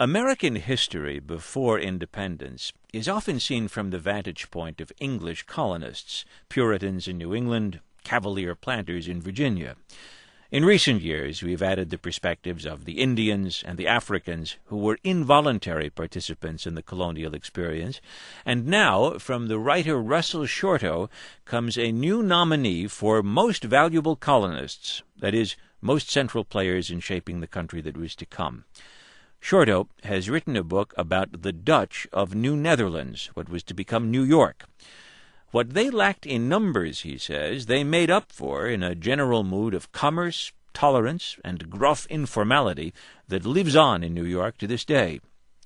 American history before independence is often seen from the vantage point of English colonists, Puritans in New England, Cavalier planters in Virginia. In recent years, we've added the perspectives of the Indians and the Africans who were involuntary participants in the colonial experience, and now, from the writer Russell Shorto, comes a new nominee for most valuable colonists, that is, most central players in shaping the country that was to come. Shorto has written a book about the Dutch of New Netherlands, what was to become New York. What they lacked in numbers, he says, they made up for in a general mood of commerce, tolerance, and gruff informality that lives on in New York to this day.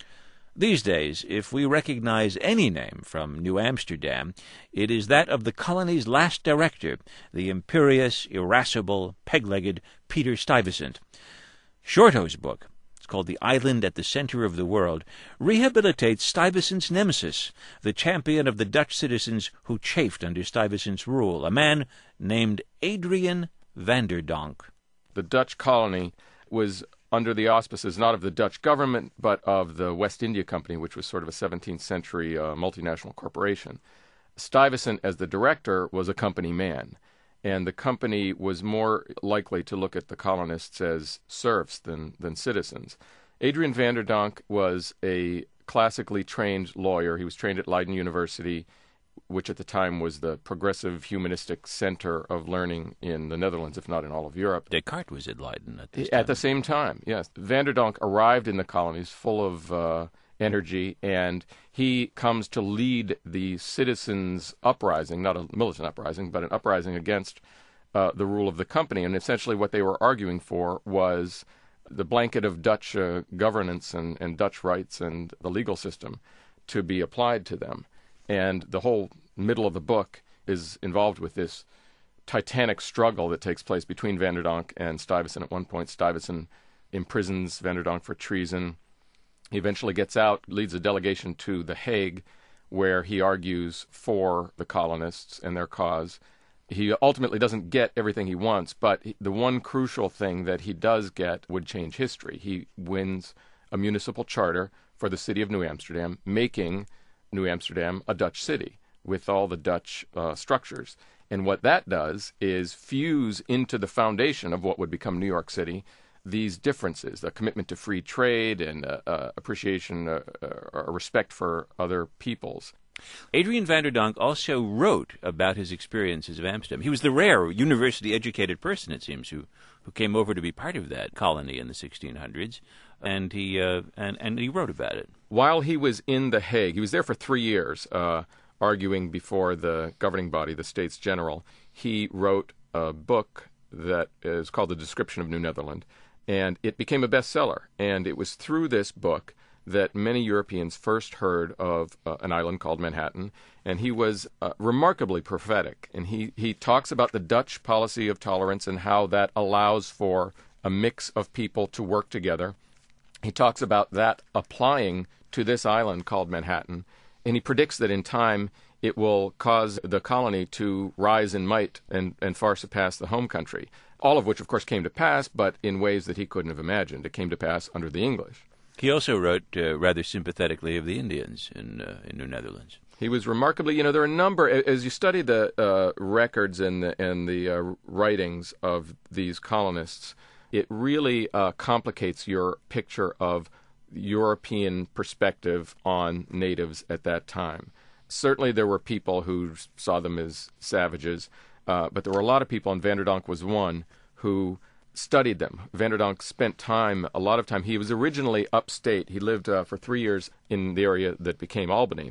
These days, if we recognize any name from New Amsterdam, it is that of the colony's last director, the imperious, irascible, peg-legged Peter Stuyvesant. Shorto's book, it's called The Island at the Center of the World, rehabilitates Stuyvesant's nemesis, the champion of the Dutch citizens who chafed under Stuyvesant's rule, a man named Adrian van der Donck. The Dutch colony was under the auspices not of the Dutch government, but of the West India Company, which was sort of a 17th century multinational corporation. Stuyvesant, as the director, was a company man, and the company was more likely to look at the colonists as serfs than citizens. Adrian van der Donck was a classically trained lawyer. He was trained at Leiden University, which at the time was the progressive humanistic center of learning in the Netherlands, if not in all of Europe. Descartes was at Leiden at this time. At the same time, yes. Van der Donck arrived in the colonies full of energy, and he comes to lead the citizens' uprising, not a militant uprising, but an uprising against the rule of the company. And essentially what they were arguing for was the blanket of Dutch governance and Dutch rights and the legal system to be applied to them. And the whole middle of the book is involved with this titanic struggle that takes place between Van der Donck and Stuyvesant. At one point, Stuyvesant imprisons Van der Donck for treason. He eventually gets out, leads a delegation to The Hague, where he argues for the colonists and their cause. He ultimately doesn't get everything he wants, but the one crucial thing that he does get would change history. He wins a municipal charter for the city of New Amsterdam, making New Amsterdam a Dutch city with all the Dutch structures. And what that does is fuse into the foundation of what would become New York City these differences, a commitment to free trade and appreciation, or respect for other peoples. Adrian van der Donck also wrote about his experiences of Amsterdam. He was the rare university-educated person, it seems, who came over to be part of that colony in the 1600s, and he wrote about it. While he was in The Hague, he was there for 3 years, arguing before the governing body, the States General. He wrote a book that is called The Description of New Netherland, and it became a bestseller. And it was through this book that many Europeans first heard of an island called Manhattan, and he was remarkably prophetic. And he talks about the Dutch policy of tolerance and how that allows for a mix of people to work together. He talks about that applying to this island called Manhattan, and he predicts that in time it will cause the colony to rise in might and far surpass the home country, all of which, of course, came to pass, but in ways that he couldn't have imagined. It came to pass under the English. He also wrote rather sympathetically of the Indians in New Netherlands. He was remarkably, there are a number, as you study the records and the writings of these colonists, it really complicates your picture of European perspective on natives at that time. Certainly there were people who saw them as savages, but there were a lot of people, and Van der Donck was one, who studied them. Van der Donck spent a lot of time. He was originally upstate. He lived for 3 years in the area that became Albany,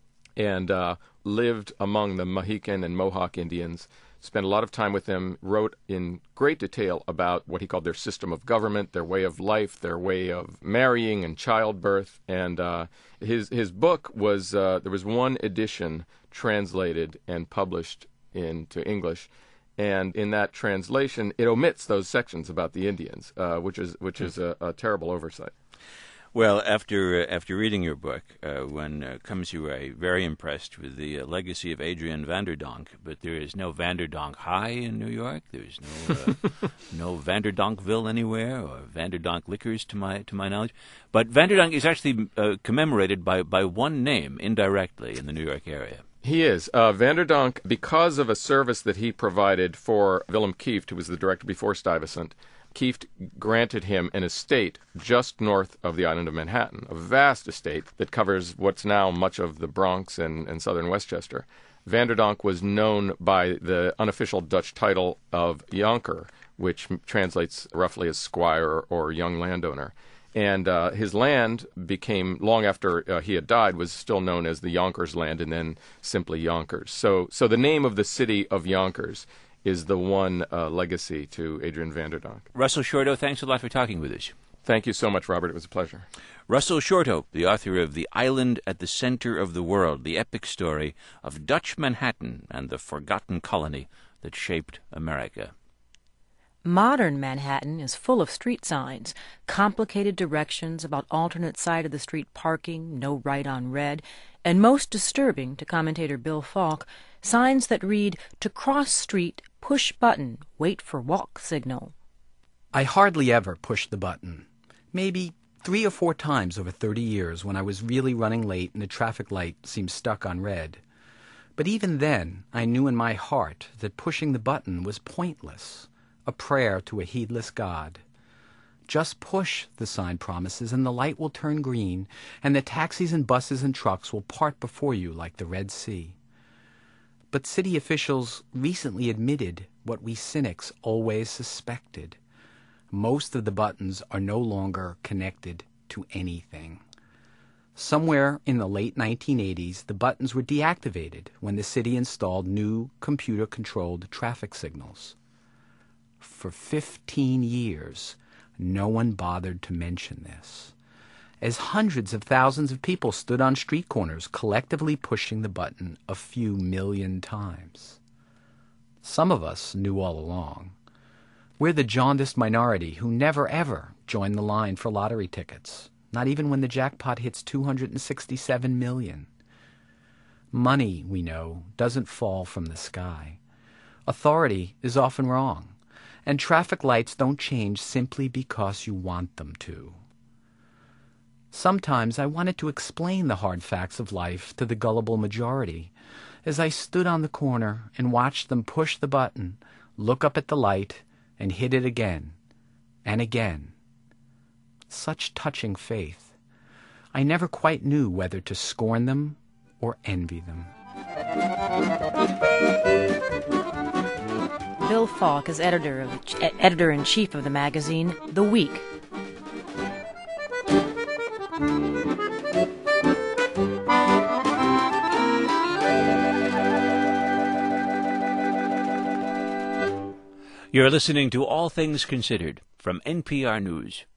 and lived among the Mohican and Mohawk Indians, spent a lot of time with them, wrote in great detail about what he called their system of government, their way of life, their way of marrying and childbirth. And his book was, there was one edition translated and published into English, and in that translation, it omits those sections about the Indians, which is a terrible oversight. Well, after reading your book, one comes away very impressed with the legacy of Adrian Van der Donck. But there is no Van der Donck High in New York. There's no no Van der Donkville anywhere, or Van der Donck Liquors to my knowledge. But Van der Donck is actually commemorated by one name indirectly in the New York area. He is. Van der Donck, because of a service that he provided for Willem Kieft, who was the director before Stuyvesant, Kieft granted him an estate just north of the island of Manhattan, a vast estate that covers what's now much of the Bronx and southern Westchester. Van der Donck was known by the unofficial Dutch title of Jonker, which translates roughly as squire or young landowner. And his land became, long after he had died, was still known as the Yonkers land and then simply Yonkers. So the name of the city of Yonkers is the one legacy to Adrian Van der Donck. Russell Shorto, thanks a lot for talking with us. Thank you so much, Robert. It was a pleasure. Russell Shorto, the author of The Island at the Center of the World, the epic story of Dutch Manhattan and the forgotten colony that shaped America. Modern Manhattan is full of street signs, complicated directions about alternate side of the street parking, no right on red, and most disturbing to commentator Bill Falk, signs that read, "To cross street, push button, wait for walk signal." I hardly ever pushed the button. Maybe 3 or 4 times over 30 years when I was really running late and the traffic light seemed stuck on red. But even then, I knew in my heart that pushing the button was pointless, a prayer to a heedless God. Just push, the sign promises, and the light will turn green, and the taxis and buses and trucks will part before you like the Red Sea. But city officials recently admitted what we cynics always suspected. Most of the buttons are no longer connected to anything. Somewhere in the late 1980s, the buttons were deactivated when the city installed new computer-controlled traffic signals. For 15 years, no one bothered to mention this, as hundreds of thousands of people stood on street corners collectively pushing the button a few million times. Some of us knew all along. We're the jaundiced minority who never ever join the line for lottery tickets, not even when the jackpot hits 267 million. Money, we know, doesn't fall from the sky. Authority is often wrong, and traffic lights don't change simply because you want them to. Sometimes I wanted to explain the hard facts of life to the gullible majority as I stood on the corner and watched them push the button, look up at the light, and hit it again and again. Such touching faith. I never quite knew whether to scorn them or envy them. Bill Falk is editor-in-chief of the magazine The Week. You're listening to All Things Considered from NPR News.